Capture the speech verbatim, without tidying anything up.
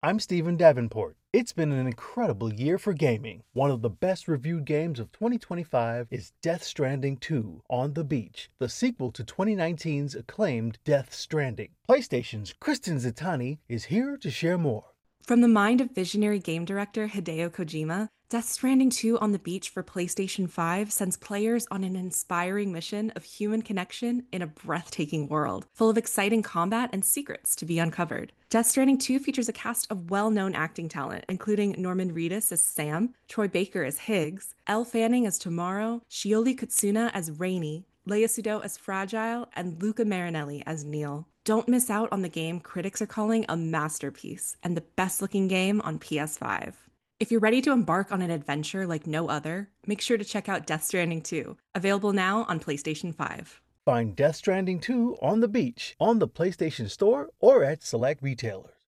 I'm Stephen Davenport. It's been an incredible year for gaming. One of the best reviewed games of twenty twenty-five is Death Stranding two On the Beach, the sequel to twenty nineteen's acclaimed Death Stranding. PlayStation's Kristen Zitani is here to share more. From the mind of visionary game director Hideo Kojima, Death Stranding two On the Beach for PlayStation five sends players on an inspiring mission of human connection in a breathtaking world, full of exciting combat and secrets to be uncovered. Death Stranding two features a cast of well-known acting talent, including Norman Reedus as Sam, Troy Baker as Higgs, Elle Fanning as Tomorrow, Shioli Kutsuna as Rainey, Leia Sudol as Fragile, and Luca Marinelli as Neil. Don't miss out on the game critics are calling a masterpiece and the best-looking game on P S five. If you're ready to embark on an adventure like no other, make sure to check out Death Stranding two, available now on PlayStation five. Find Death Stranding two On the Beach on the PlayStation Store or at select retailers.